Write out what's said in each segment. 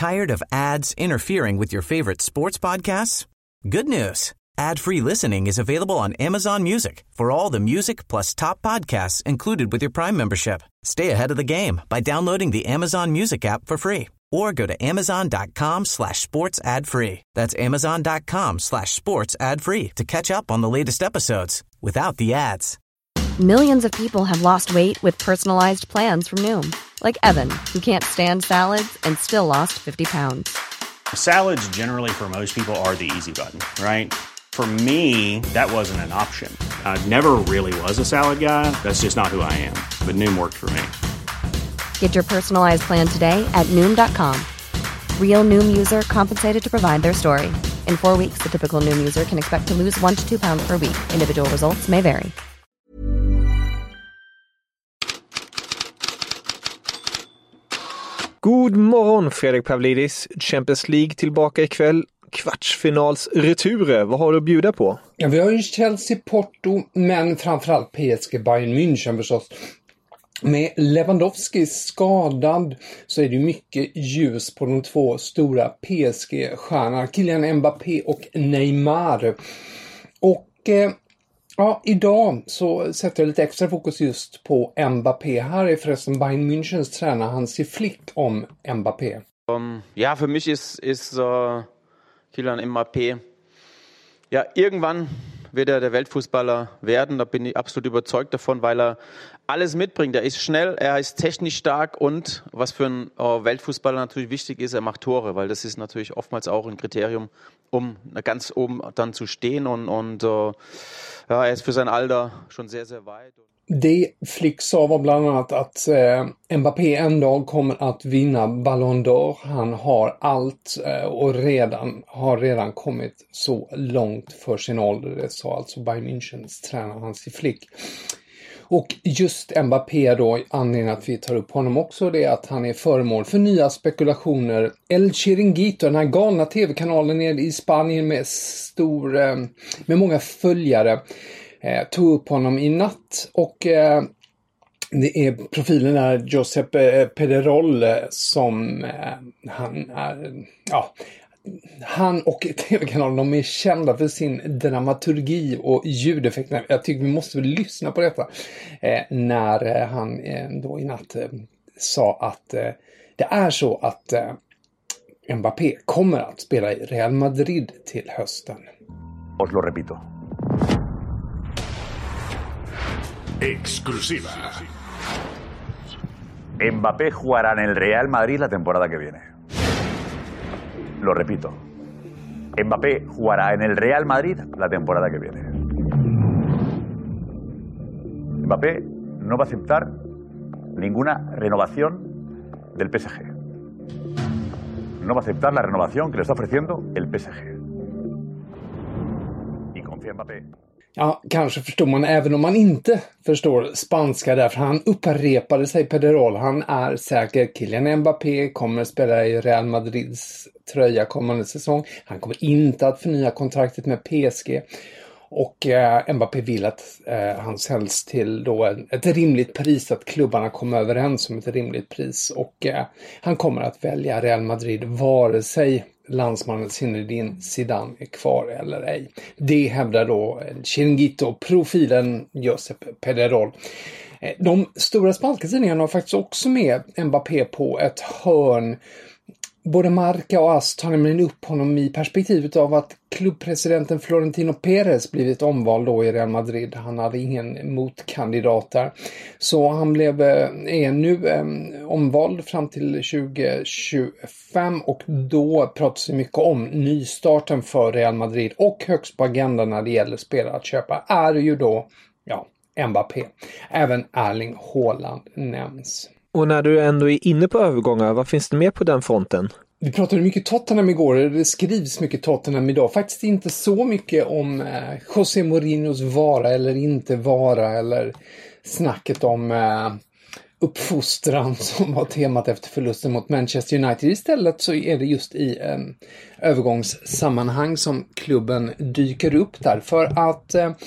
Tired of ads interfering with your favorite sports podcasts? Good news. Ad-free listening is available on Amazon Music for all the music plus top podcasts included with your Prime membership. Stay ahead of the game by downloading the Amazon Music app for free or go to amazon.com/sports ad free. That's amazon.com/sports ad free to catch up on the latest episodes without the ads. Millions of people have lost weight with personalized plans from Noom. Like Evan, who can't stand salads and still lost 50 pounds. Salads generally for most people are the easy button, right? For me, that wasn't an option. I never really was a salad guy. That's just not who I am. But Noom worked for me. Get your personalized plan today at Noom.com. Real Noom user compensated to provide their story. In 4 weeks, the typical Noom user can expect to lose 1 to 2 pounds per week. Individual results may vary. God morgon Fredrik Pavlidis, Champions League tillbaka ikväll, kvartsfinalsreturer, vad har du att bjuda på? Ja, vi har ju Chelsea, Porto, men framförallt PSG, Bayern München förstås. Med Lewandowski skadad så är det mycket ljus på de två stora PSG-stjärnorna, Kylian Mbappé och Neymar. Och ja, idag så sätter jag lite extra fokus just på Mbappé. Här är förresten Bayern Münchens tränare Hansi Flick om Mbappé. Ja, für mich ist Kylian Mbappé, ja, irgendwann wird er der Weltfußballer werden. Da bin ich absolut überzeugt davon, weil er alles mitbringt. Er ist schnell, er ist technisch stark und was für einen Weltfußballer natürlich wichtig ist, er macht Tore, weil das ist natürlich oftmals auch ein Kriterium, um ganz oben dann zu stehen und ja, er ist für sein Alter schon sehr, sehr weit. Det Flick sa var bland annat att Mbappé en dag kommer att vinna Ballon d'Or. Han har allt och har redan kommit så långt för sin ålder. Det sa alltså Bayern Münchens tränare Hansi Flick. Och just Mbappé då, anledningen att vi tar upp honom också, det är att han är föremål för nya spekulationer. El Chiringuito, den här galna tv-kanalen nere i Spanien med många följare, tog upp honom i natt och det är profilen där Giuseppe Pederol som han och tv-kanalen, de är kända för sin dramaturgi och ljudeffekter. Jag tycker vi måste väl lyssna på detta när han då i natt sa att det är så att Mbappé kommer att spela i Real Madrid till hösten. Os lo repito. Exclusiva. Mbappé jugará en el Real Madrid la temporada que viene. Lo repito. Mbappé jugará en el Real Madrid la temporada que viene. Mbappé no va a aceptar ninguna renovación del PSG. No va a aceptar la renovación que le está ofreciendo el PSG. Y confía en Mbappé. Ja, kanske förstår man även om man inte förstår spanska, därför han upprepade sig Pederol. Han är säker, Kylian Mbappé kommer spela i Real Madrids tröja kommande säsong. Han kommer inte att förnya kontraktet med PSG. Och Mbappé vill att han säljs till då ett rimligt pris, att klubbarna kommer överens om ett rimligt pris. Och han kommer att välja Real Madrid vare sig landsmannen Zinedine Zidane är kvar eller ej. Det hävdar då Chiringuito-profilen Josep Pederol. De stora spanska tidningarna har faktiskt också med Mbappé på ett hörn. Både Marca och AS tar nämligen upp honom i perspektivet av att klubbpresidenten Florentino Pérez blivit omvald då i Real Madrid. Han hade ingen motkandidat där. Så han är nu omvald fram till 2025 och då pratas det mycket om nystarten för Real Madrid. Och högst på agendan när det gäller spelare att köpa är ju då Mbappé. Även Erling Haaland nämns. Och när du ändå är inne på övergångar, vad finns det mer på den fronten? Vi pratade mycket Tottenham igår, det skrivs mycket Tottenham idag. Faktiskt inte så mycket om José Mourinhos vara eller inte vara, eller snacket om uppfostran som var temat efter förlusten mot Manchester United. Istället så är det just i övergångssammanhang som klubben dyker upp där. För att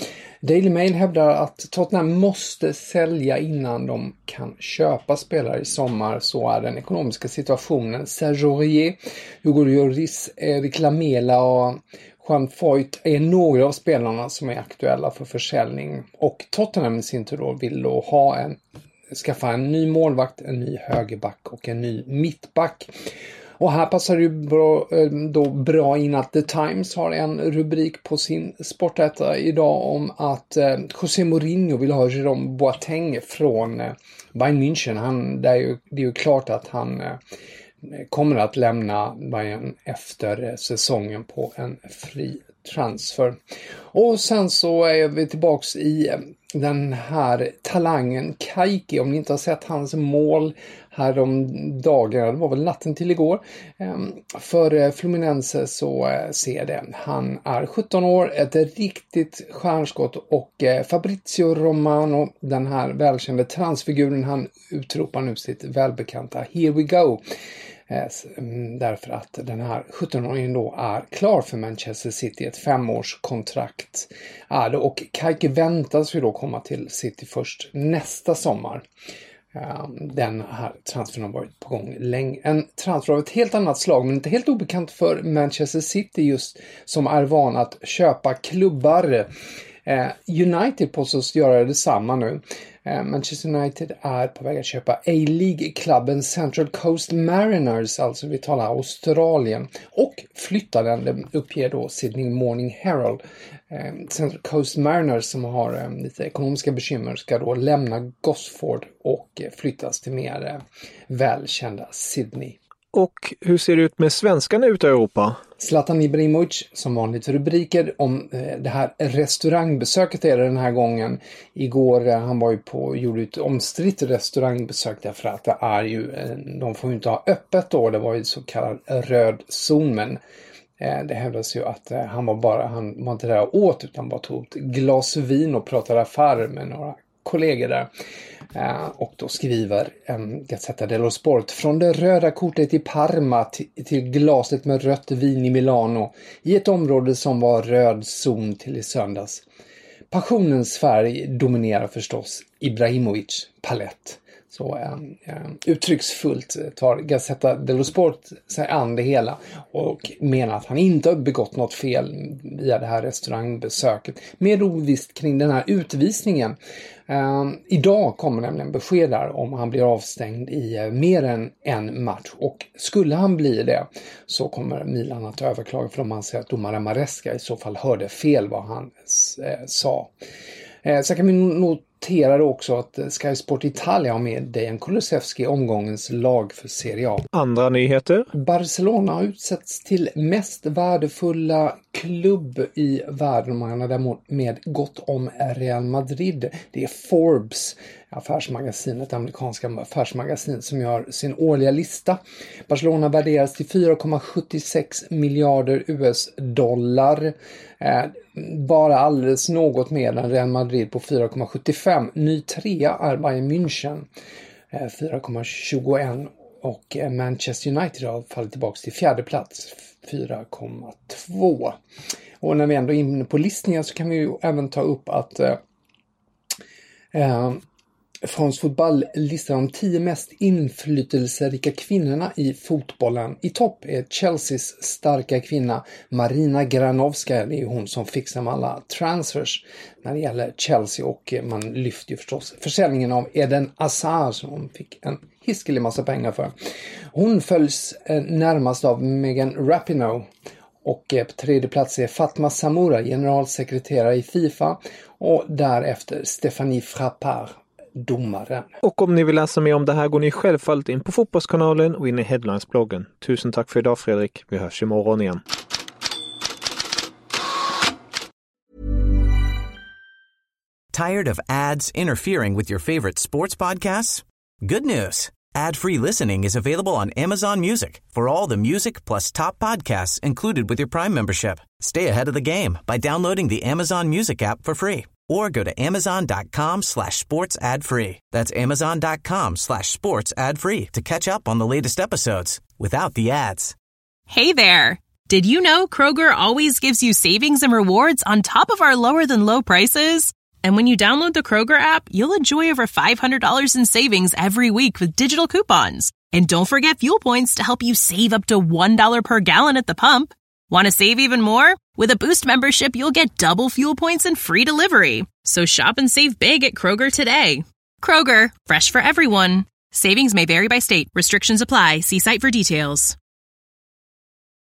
Daily Mail hävdar att Tottenham måste sälja innan de kan köpa spelare i sommar. Så är den ekonomiska situationen. Serge Aurier, Hugo Lloris, Eric Lamela och Juan Foyt är några av spelarna som är aktuella för försäljning. Och Tottenham i sin tur då vill då skaffa en ny målvakt, en ny högerback och en ny mittback. Och här passar det bra in att The Times har en rubrik på sin sportätare idag om att José Mourinho vill ha Jérôme Boateng från Bayern München. Det är ju klart att han kommer att lämna Bayern efter säsongen på en fri transfer. Och sen så är vi tillbaks i den här talangen Kajki. Om ni inte har sett hans mål här om dagarna, det var väl natten till igår, för Fluminense, så ser det. Han är 17 år, ett riktigt stjärnskott, och Fabrizio Romano, den här välkände transfiguren, han utropar nu sitt välbekanta Here we go. Därför att den här 17-åringen då är klar för Manchester City, ett 5-årskontrakt är det, och Kajki väntas ju då komma till City först nästa sommar. Den här transfern har varit på gång länge. En transfer av ett helt annat slag, men inte helt obekant för Manchester City, just som är van att köpa klubbar. United påstås göra detsamma nu. Manchester United är på väg att köpa A-League-klubben Central Coast Mariners, alltså vi talar Australien, och flytta den, det uppger då Sydney Morning Herald. Central Coast Mariners, som har lite ekonomiska bekymmer, ska då lämna Gosford och flyttas till mer välkända Sydney. Och hur ser det ut med svenskarna ute i Europa? Zlatan Ibrahimovic, som vanligt rubriker om det här restaurangbesöket är det den här gången. Igår han var ju gjorde ett omstritt restaurangbesök, därför att det är ju, de får ju inte ha öppet då, det var ju så kallad röd zon, men det hävdas ju att han var inte där och åt, utan bara tog ett glas vin och pratade affärer med några kollegor där. Och då skriver Gazzetta dello Sport: från det röda kortet i Parma till glaset med rött vin i Milano, i ett område som var röd zon till i söndags. Passionens färg dominerar förstås Ibrahimovic palett. Så uttrycksfullt tar Gazzetta dello Sport sig an det hela och menar att han inte har begått något fel via det här restaurangbesöket. Mer ovisst kring den här utvisningen. Idag kommer nämligen besked där om han blir avstängd i mer än en match, och skulle han bli det så kommer Milan att överklaga, för om man säger att domare Maresca i så fall hörde fel vad han sa. Så kan vi notera också att Sky Sport Italia har med Dejan Kulusevski omgångens lag för Serie A. Andra nyheter. Barcelona har utsetts till mest värdefulla klubb i världen. Man har däremot med gott om Real Madrid. Det är Forbes, affärsmagasinet, amerikanska affärsmagasin, som gör sin årliga lista. Barcelona värderas till 4,76 miljarder US-dollar. Bara alldeles något mer än Real Madrid på 4,75. Ny trea är Bayern München 4,21, och Manchester United har fallit tillbaka till fjärde plats 4,2. Och när vi ändå är inne på listningar så kan vi ju även ta upp att France Football listar de 10 mest inflytelserika kvinnorna i fotbollen. I topp är Chelseas starka kvinna Marina Granovska. Det är hon som fixar med alla transfers när det gäller Chelsea, och man lyfter ju förstås försäljningen av Eden Hazard som hon fick en hiskelig massa pengar för. Hon följs närmast av Megan Rapinoe, och på tredje plats är Fatma Samoura, generalsekreterare i FIFA, och därefter Stéphanie Frappard, domaren. Och om ni vill läsa mer om det här går ni självfallet in på Fotbollskanalen och in i Headlines-bloggen. Tusen tack för idag, Fredrik. Vi hörs imorgon igen. Tired of ads interfering with your favorite sports podcasts? Good news. Ad-free listening is available on Amazon Music for all the music plus top podcasts included with your Prime membership. Stay ahead of the game by downloading the Amazon Music app for free. Or go to amazon.com/sports ad free. That's amazon.com/sports ad free to catch up on the latest episodes without the ads. Hey there! Did you know Kroger always gives you savings and rewards on top of our lower than low prices? And when you download the Kroger app, you'll enjoy over $500 in savings every week with digital coupons. And don't forget fuel points to help you save up to $1 per gallon at the pump. Want to save even more? With a Boost membership, you'll get double fuel points and free delivery. So shop and save big at Kroger today. Kroger, fresh for everyone. Savings may vary by state. Restrictions apply. See site for details.